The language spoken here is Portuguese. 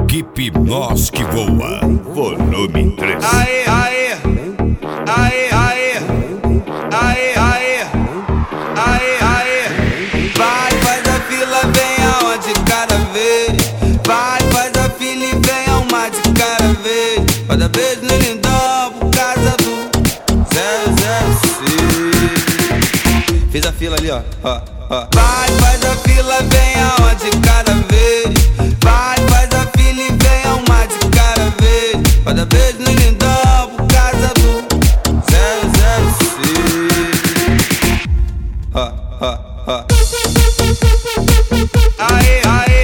Equipe Nós que Voa, volume 3. Aê, aê, aê, aê, aê, aê, aê, aê. Vai, faz a fila, vem aonde cada vez. Vai, faz a fila e vem a uma de cada vez. Cada vez no lindão por causa do 006. Fiz a fila ali, ó. Vai, faz a fila, vem aonde cada vez. Vai, faz a fila e vem a uma de cada vez. Cada vez no lindão por causa do 006. Aê, aê.